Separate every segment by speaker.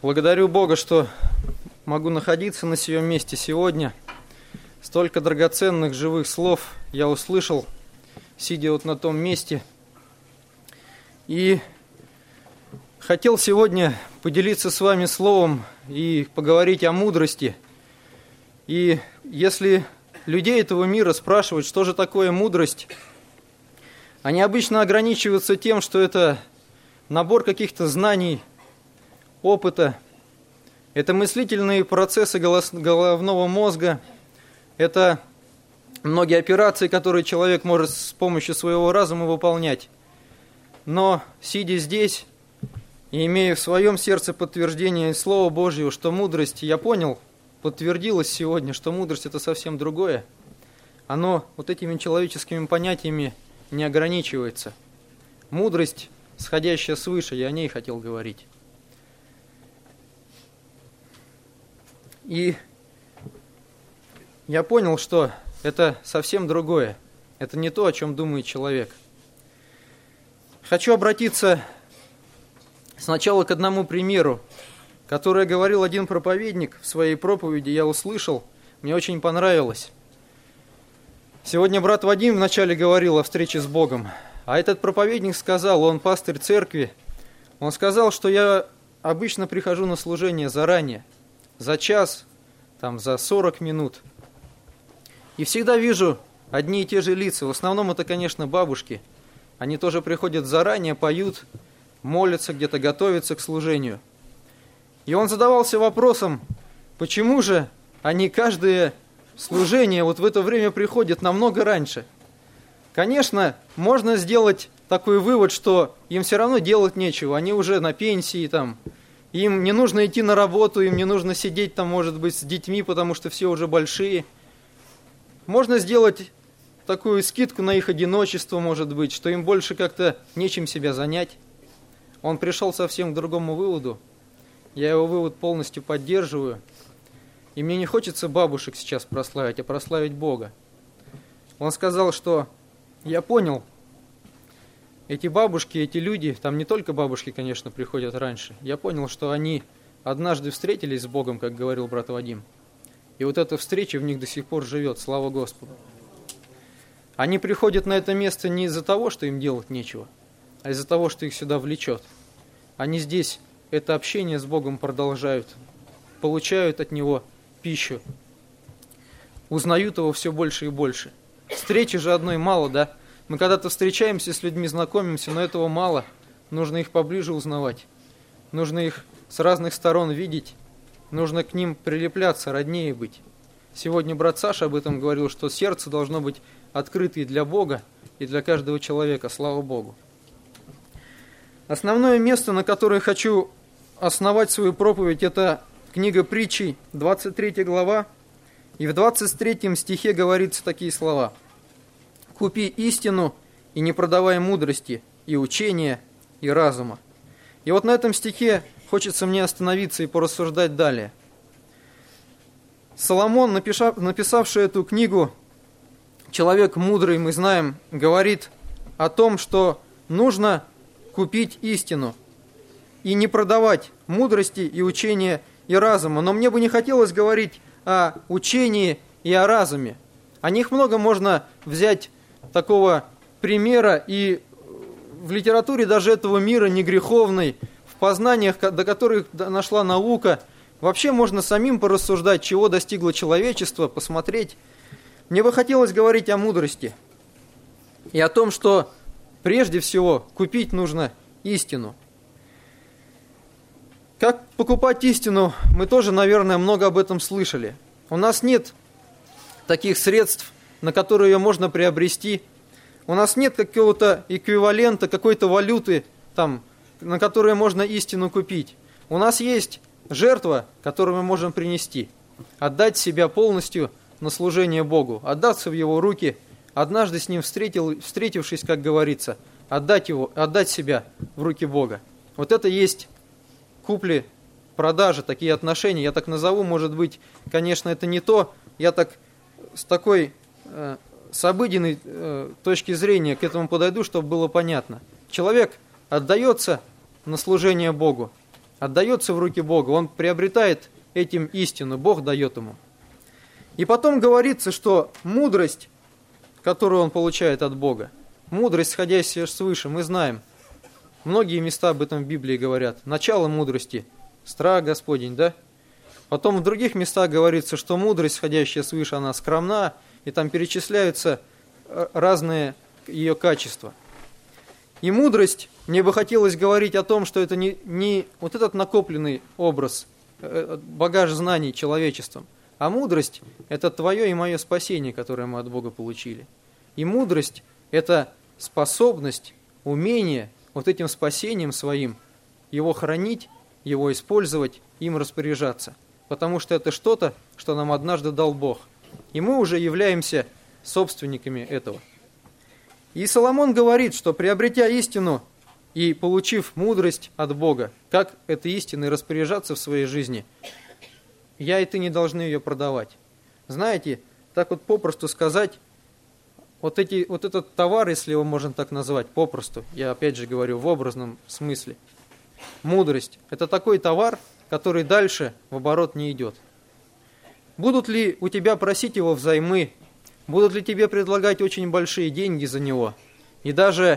Speaker 1: Благодарю Бога, что могу находиться на сём месте сегодня. Столько драгоценных живых слов я услышал, сидя вот на том месте. И хотел сегодня поделиться с вами словом и поговорить о мудрости. И если людей этого мира спрашивать, что же такое мудрость, они обычно ограничиваются тем, что это набор каких-то знаний, опыта, это мыслительные процессы головного мозга, это многие операции, которые человек может с помощью своего разума выполнять. Но, сидя здесь и имея в своем сердце подтверждение Слова Божьего, что мудрость, я понял, подтвердилось сегодня, что мудрость – это совсем другое. Оно вот этими человеческими понятиями не ограничивается. Мудрость, сходящая свыше, я о ней хотел говорить. И я понял, что это совсем другое. Это не то, о чем думает человек. Хочу обратиться сначала к одному примеру, который говорил один проповедник в своей проповеди, я услышал, мне очень понравилось. Сегодня брат Вадим вначале говорил о встрече с Богом, а этот проповедник сказал, он пастырь церкви, он сказал, что я обычно прихожу на служение заранее, за час, за 40 минут. И всегда вижу одни и те же лица. В основном это, конечно, бабушки. Они тоже приходят заранее, поют, молятся, где-то готовятся к служению. И он задавался вопросом, почему же они каждое служение вот в это время приходят намного раньше? Конечно, можно сделать такой вывод, что им все равно делать нечего. Они уже на пенсии им не нужно идти на работу, им не нужно сидеть может быть, с детьми, потому что все уже большие. Можно сделать такую скидку на их одиночество, может быть, что им больше как-то нечем себя занять. Он пришел совсем к другому выводу. Я его вывод полностью поддерживаю. И мне не хочется бабушек сейчас прославить, а прославить Бога. Он сказал, что я понял, эти бабушки, эти люди, там не только бабушки, конечно, приходят раньше. Я понял, что они однажды встретились с Богом, как говорил брат Вадим. И вот эта встреча в них до сих пор живет, слава Господу. Они приходят на это место не из-за того, что им делать нечего, а из-за того, что их сюда влечет. Они здесь это общение с Богом продолжают, получают от Него пищу, узнают Его все больше и больше. Встречи же одной мало, да? Мы когда-то встречаемся с людьми, знакомимся, но этого мало. Нужно их поближе узнавать. Нужно их с разных сторон видеть. Нужно к ним прилепляться, роднее быть. Сегодня брат Саша об этом говорил, что сердце должно быть открыто и для Бога, и для каждого человека. Слава Богу. Основное место, на которое хочу основать свою проповедь, это книга Притчей, 23 глава. И в 23 стихе говорится такие слова. «Купи истину и не продавай мудрости, и учения, и разума». И вот на этом стихе хочется мне остановиться и порассуждать далее. Соломон, написавший эту книгу, человек мудрый, мы знаем, говорит о том, что нужно купить истину и не продавать мудрости и учения и разума. Но мне бы не хотелось говорить о учении и о разуме. О них много можно взять такого примера, и в литературе даже этого мира негреховной, в познаниях, до которых нашла наука, вообще можно самим порассуждать, чего достигло человечество, посмотреть. Мне бы хотелось говорить о мудрости и о том, что прежде всего купить нужно истину. Как покупать истину, мы тоже, наверное, много об этом слышали. У нас нет таких средств, на которые ее можно приобрести. У нас нет какого-то эквивалента, какой-то валюты, на которую можно истину купить. У нас есть жертва, которую мы можем принести. Отдать себя полностью на служение Богу. Отдаться в Его руки. Однажды с Ним встретившись, как говорится, отдать себя в руки Бога. Вот это есть купли-продажи, такие отношения. Я так назову, может быть, конечно, это не то. Я так с такой с обыденной точки зрения к этому подойду, чтобы было понятно. Человек отдается на служение Богу, отдается в руки Бога, он приобретает этим истину, Бог дает ему. И потом говорится, что мудрость, которую он получает от Бога, мудрость, сходящая свыше, мы знаем, многие места об этом в Библии говорят. Начало мудрости – страх Господень, да? Потом в других местах говорится, что мудрость, сходящая свыше, она скромна, и там перечисляются разные ее качества. И мудрость, мне бы хотелось говорить о том, что это не вот этот накопленный образ, багаж знаний человечеством, а мудрость – это твое и мое спасение, которое мы от Бога получили. И мудрость – это способность, умение вот этим спасением своим его хранить, его использовать, им распоряжаться. Потому что это что-то, что нам однажды дал Бог. И мы уже являемся собственниками этого. И Соломон говорит, что приобретя истину и получив мудрость от Бога, как этой истиной распоряжаться в своей жизни, я и ты не должны ее продавать. Знаете, так вот попросту сказать, вот этот товар, если его можно так назвать, попросту, я опять же говорю в образном смысле, мудрость – это такой товар, который дальше в оборот не идет. Будут ли у тебя просить его взаймы, будут ли тебе предлагать очень большие деньги за него, и даже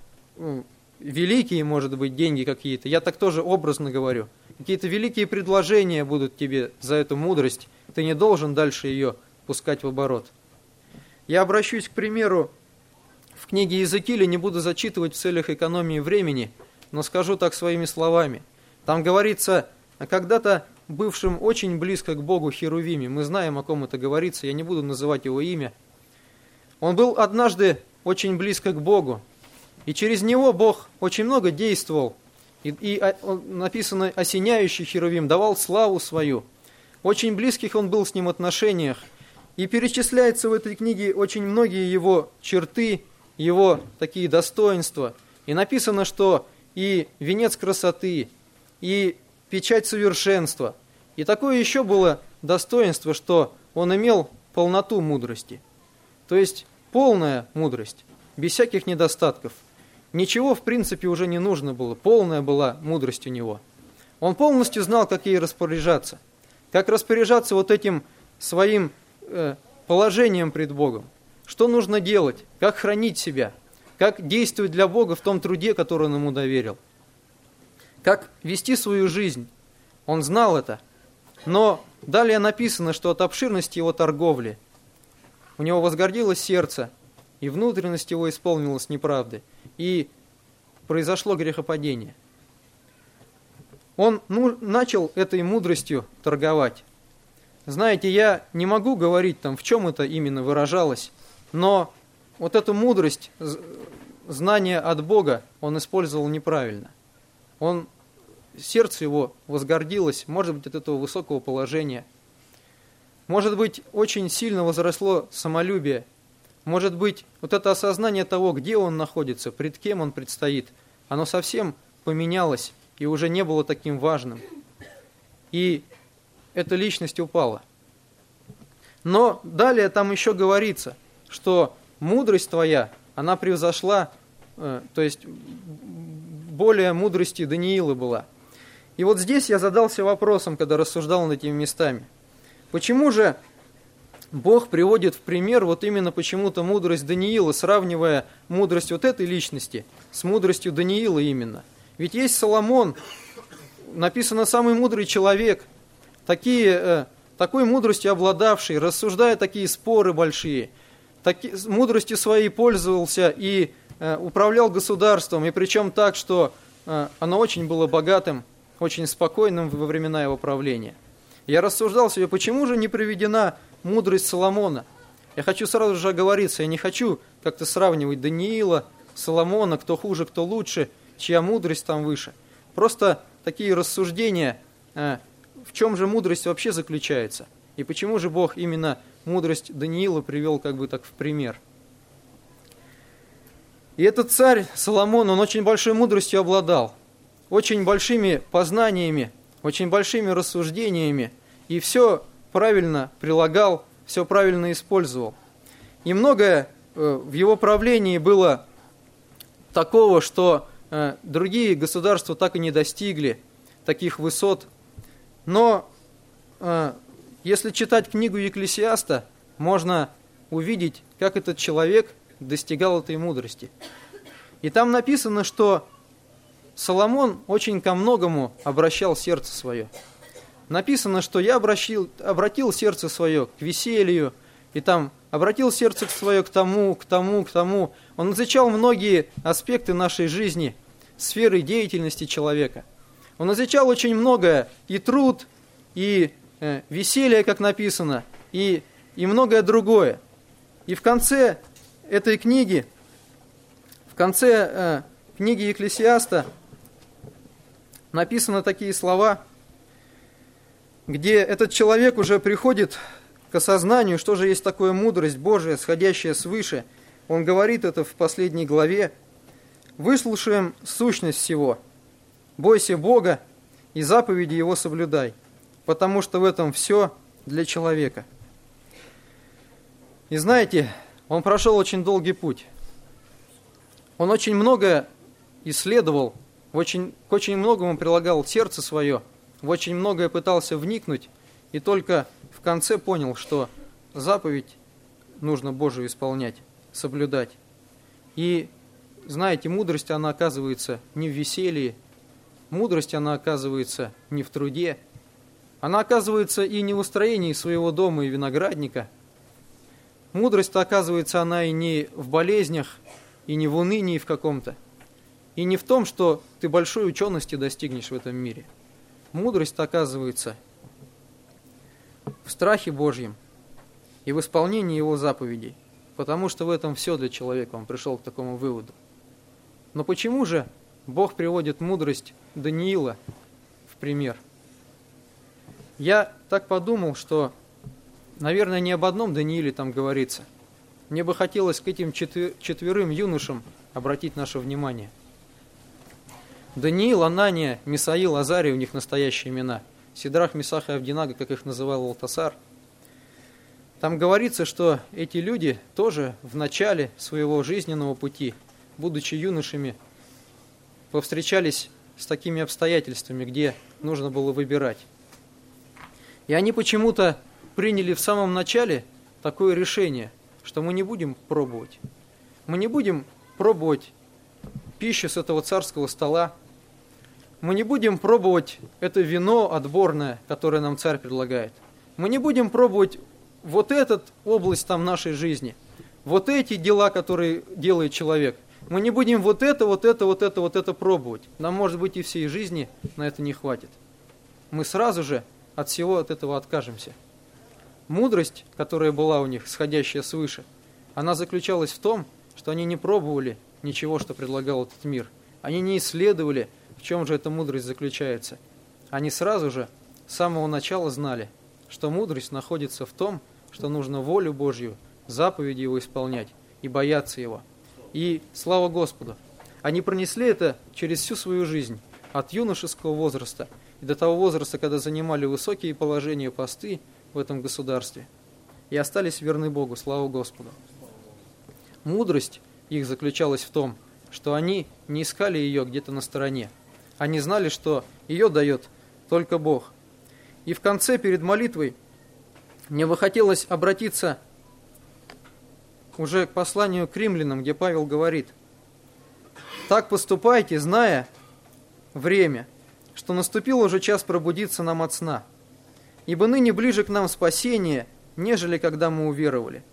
Speaker 1: великие, может быть, деньги какие-то, я так тоже образно говорю, какие-то великие предложения будут тебе за эту мудрость, ты не должен дальше ее пускать в оборот. Я обращусь к примеру в книге Иезекииля, не буду зачитывать в целях экономии времени, но скажу так своими словами. Там говорится о когда-то бывшем очень близко к Богу Херувиме. Мы знаем, о ком это говорится, я не буду называть его имя. Он был однажды очень близко к Богу, и через него Бог очень много действовал. И написано, осеняющий Херувим давал славу свою. Очень близких он был с ним отношениях. И перечисляется в этой книге очень многие его черты, его такие достоинства. И написано, что и венец красоты, и печать совершенства. И такое еще было достоинство, что он имел полноту мудрости. То есть полная мудрость, без всяких недостатков. Ничего, в принципе, уже не нужно было. Полная была мудрость у него. Он полностью знал, как ей распоряжаться. Как распоряжаться вот этим своим положением пред Богом. Что нужно делать, как хранить себя, как действовать для Бога в том труде, который он ему доверил. Как вести свою жизнь. Он знал это. Но далее написано, что от обширности его торговли у него возгордилось сердце, и внутренность его исполнилась неправды, и произошло грехопадение. Он начал этой мудростью торговать. Знаете, я не могу говорить, в чем это именно выражалось, но вот эту мудрость, знание от Бога, он использовал неправильно. Сердце его возгордилось, может быть, от этого высокого положения. Может быть, очень сильно возросло самолюбие. Может быть, вот это осознание того, где он находится, пред кем он предстоит, оно совсем поменялось и уже не было таким важным. И эта личность упала. Но далее там еще говорится, что мудрость твоя, она превзошла, то есть более мудрости Даниила была. И вот здесь я задался вопросом, когда рассуждал над этими местами. Почему же Бог приводит в пример вот именно почему-то мудрость Даниила, сравнивая мудрость вот этой личности с мудростью Даниила именно? Ведь есть Соломон, написано «самый мудрый человек», такой мудростью обладавший, рассуждая такие споры большие, мудростью своей пользовался и управлял государством, и причем так, что оно очень было богатым, очень спокойным во времена его правления. Я рассуждал себе, почему же не приведена мудрость Соломона? Я хочу сразу же оговориться, я не хочу как-то сравнивать Даниила, Соломона, кто хуже, кто лучше, чья мудрость там выше. Просто такие рассуждения, в чем же мудрость вообще заключается, и почему же Бог именно мудрость Даниила привел как бы так в пример. И этот царь Соломон, он очень большой мудростью обладал, очень большими познаниями, очень большими рассуждениями, и все правильно прилагал, все правильно использовал. И многое в его правлении было такого, что другие государства так и не достигли. таких высот. Но если читать книгу Екклесиаста, можно увидеть, как этот человек достигал этой мудрости. И там написано, что Соломон очень ко многому обращал сердце свое. Написано, что я обратил сердце свое к веселью, и там обратил сердце свое к тому. Он изучал многие аспекты нашей жизни, сферы деятельности человека. Он изучал очень многое, и труд, и веселье, как написано, и многое другое. И в конце этой книги, в конце книги Екклесиаста написаны такие слова, где этот человек уже приходит к осознанию, что же есть такое мудрость Божия, сходящая свыше. Он говорит это в последней главе. «Выслушаем сущность всего. Бойся Бога и заповеди Его соблюдай, потому что в этом все для человека». И знаете, он прошел очень долгий путь. Он очень многое исследовал, к очень многому прилагал сердце свое, в очень многое пытался вникнуть, и только в конце понял, что заповедь нужно Божию исполнять, соблюдать. И, знаете, мудрость, она оказывается не в веселье, мудрость, она оказывается не в труде, она оказывается и не в устроении своего дома и виноградника. Мудрость, оказывается, она и не в болезнях, и не в унынии в каком-то, и не в том, что ты большой учености достигнешь в этом мире. Мудрость, оказывается, в страхе Божьем и в исполнении Его заповедей, потому что в этом все для человека. Он пришел к такому выводу. Но почему же Бог приводит мудрость Даниила в пример? Я так подумал, что, наверное, не об одном Данииле там говорится. Мне бы хотелось к этим четверым юношам обратить наше внимание. Даниил, Анания, Мисаил, Азарий, у них настоящие имена. Сидрах, Месах и Авдинага, как их называл Валтасар. Там говорится, что эти люди тоже в начале своего жизненного пути, будучи юношами, повстречались с такими обстоятельствами, где нужно было выбирать. И они почему-то приняли в самом начале такое решение, что мы не будем пробовать. Мы не будем пробовать пищу с этого царского стола. Мы не будем пробовать это вино отборное, которое нам царь предлагает. Мы не будем пробовать вот эту область там нашей жизни, вот эти дела, которые делает человек. Мы не будем вот это пробовать. Нам, может быть, и всей жизни на это не хватит. Мы сразу же от всего от этого откажемся. Мудрость, которая была у них, сходящая свыше, она заключалась в том, что они не пробовали ничего, что предлагал этот мир. Они не исследовали, в чем же эта мудрость заключается. Они сразу же, с самого начала знали, что мудрость находится в том, что нужно волю Божью, заповеди Его исполнять и бояться Его. И слава Господу! Они пронесли это через всю свою жизнь, от юношеского возраста и до того возраста, когда занимали высокие положения, посты в этом государстве, и остались верны Богу, слава Господу. Мудрость их заключалась в том, что они не искали ее где-то на стороне. Они знали, что ее дает только Бог. И в конце, перед молитвой, мне бы хотелось обратиться уже к посланию к римлянам, где Павел говорит: «Так поступайте, зная время, что наступил уже час пробудиться нам от сна, ибо ныне ближе к нам спасение, нежели когда мы уверовали».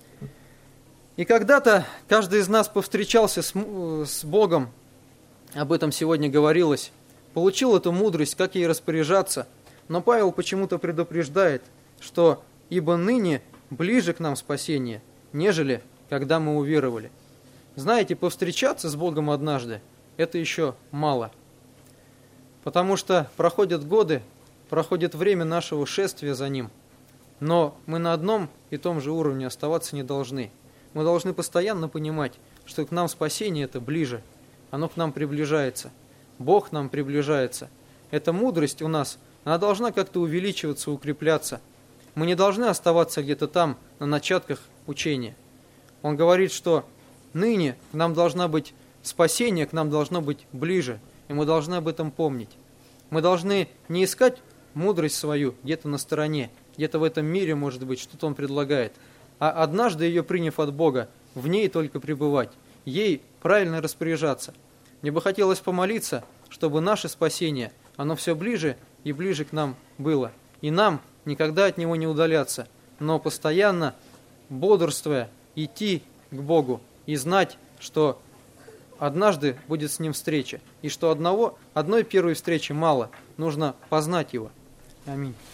Speaker 1: И когда-то каждый из нас повстречался с Богом, об этом сегодня говорилось, получил эту мудрость, как ей распоряжаться, но Павел почему-то предупреждает, что «ибо ныне ближе к нам спасение, нежели когда мы уверовали». Знаете, повстречаться с Богом однажды – это еще мало, потому что проходят годы, проходит время нашего шествия за Ним, но мы на одном и том же уровне оставаться не должны. Мы должны постоянно понимать, что к нам спасение это ближе, оно к нам приближается, Бог к нам приближается. Эта мудрость у нас, она должна как-то увеличиваться, укрепляться. Мы не должны оставаться где-то там, на начатках учения. Он говорит, что ныне к нам должна быть спасение, к нам должно быть ближе, и мы должны об этом помнить. Мы должны не искать мудрость свою где-то на стороне, где-то в этом мире, может быть, что-то Он предлагает, а однажды ее приняв от Бога, в ней только пребывать, ей правильно распоряжаться. Мне бы хотелось помолиться, чтобы наше спасение, оно все ближе и ближе к нам было, и нам никогда от него не удаляться, но постоянно, бодрствуя, идти к Богу и знать, что однажды будет с Ним встреча, и что одной первой встречи мало, нужно познать Его. Аминь.